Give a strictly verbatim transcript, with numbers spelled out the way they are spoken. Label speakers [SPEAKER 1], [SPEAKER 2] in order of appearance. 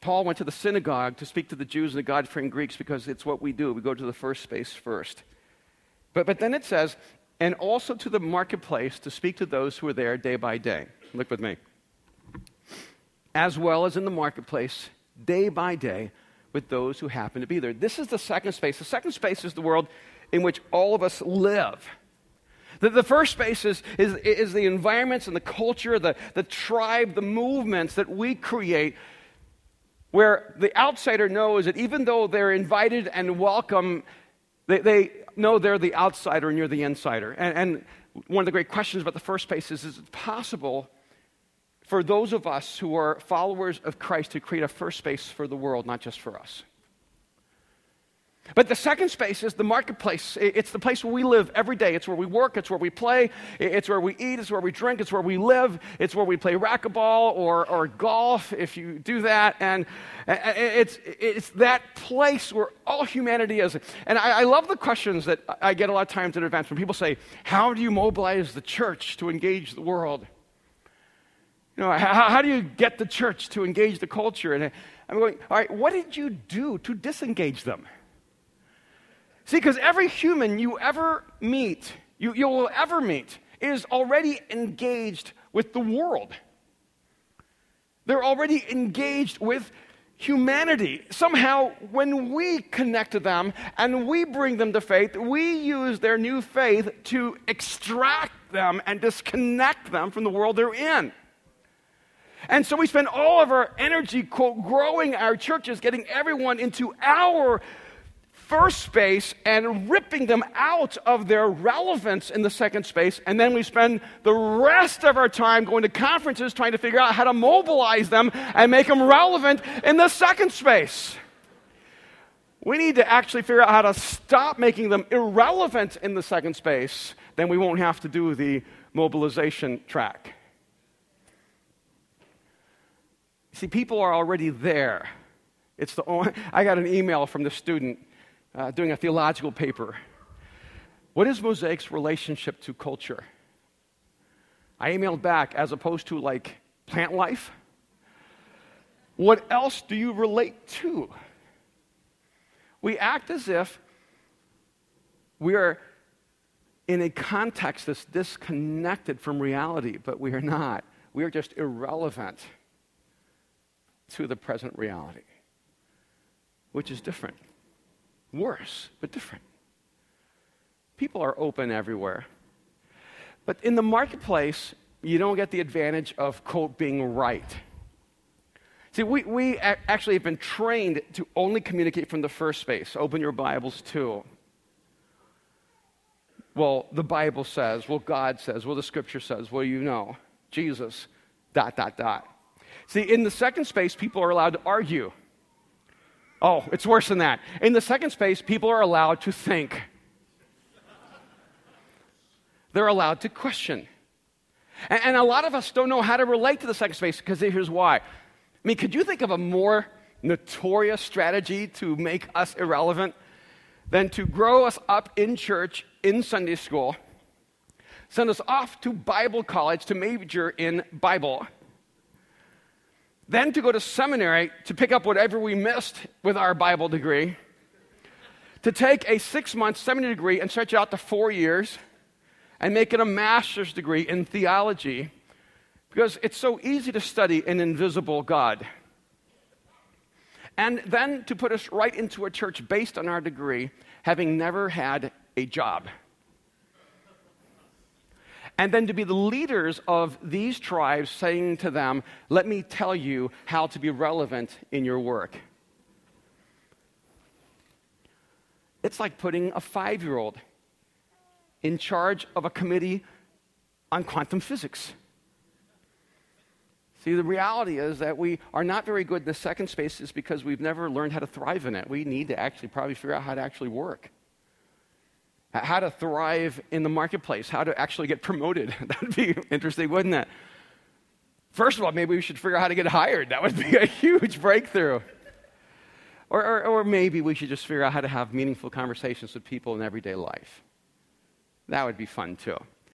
[SPEAKER 1] Paul went to the synagogue to speak to the Jews and the God-fearing Greeks because it's what we do. We go to the first space first. But, but then it says, and also to the marketplace to speak to those who are there day by day. Look with me. As well as in the marketplace, day by day, with those who happen to be there. This is the second space. The second space is the world in which all of us live. The, the first space is, is, is the environments and the culture, the, the tribe, the movements that we create, where the outsider knows that even though they're invited and welcome, they, they know they're the outsider and you're the insider. And, and one of the great questions about the first space is, is it possible for those of us who are followers of Christ to create a first space for the world, not just for us? But the second space is the marketplace. It's the place where we live every day. It's where we work. It's where we play. It's where we eat. It's where we drink. It's where we live. It's where we play racquetball or, or golf, if you do that. And it's, it's that place where all humanity is. And I, I love the questions that I get a lot of times in advance when people say, how do you mobilize the church to engage the world? You know, how, how do you get the church to engage the culture? And I'm going, all right, what did you do to disengage them? See, because every human you ever meet, you, you will ever meet, is already engaged with the world. They're already engaged with humanity. Somehow, when we connect to them and we bring them to faith, we use their new faith to extract them and disconnect them from the world they're in. And so we spend all of our energy, quote, growing our churches, getting everyone into our first space and ripping them out of their relevance in the second space, and then we spend the rest of our time going to conferences trying to figure out how to mobilize them and make them relevant in the second space. We need to actually figure out how to stop making them irrelevant in the second space, then we won't have to do the mobilization track. See, people are already there. It's the only, I got an email from the student Uh, doing a theological paper. What is Mosaic's relationship to culture? I emailed back, as opposed to like plant life, what else do you relate to? We act as if we are in a context that's disconnected from reality, but we are not. We are just irrelevant to the present reality, which is different. Worse, but different. People are open everywhere. But in the marketplace, you don't get the advantage of, quote, being right. See, we, we a- actually have been trained to only communicate from the first space. Open your Bibles too. Well, the Bible says, well, God says, well, the Scripture says, well, you know, Jesus, dot, dot, dot. See, in the second space, people are allowed to argue. Oh, it's worse than that. In the second space, people are allowed to think. They're allowed to question. And, and a lot of us don't know how to relate to the second space, because here's why. I mean, could you think of a more notorious strategy to make us irrelevant than to grow us up in church, in Sunday school, send us off to Bible college to major in Bible, then to go to seminary to pick up whatever we missed with our Bible degree, to take a six-month seminary degree and stretch it out to four years and make it a master's degree in theology, because it's so easy to study an invisible God. And then to put us right into a church based on our degree, having never had a job. And then to be the leaders of these tribes, saying to them, let me tell you how to be relevant in your work. It's like putting a five-year-old in charge of a committee on quantum physics. See, the reality is that we are not very good in the second space is because we've never learned how to thrive in it. We need to actually probably figure out how to actually work. How to thrive in the marketplace, how to actually get promoted. That would be interesting, wouldn't it? First of all, maybe we should figure out how to get hired. That would be a huge breakthrough. Or, or, or maybe we should just figure out how to have meaningful conversations with people in everyday life. That would be fun too.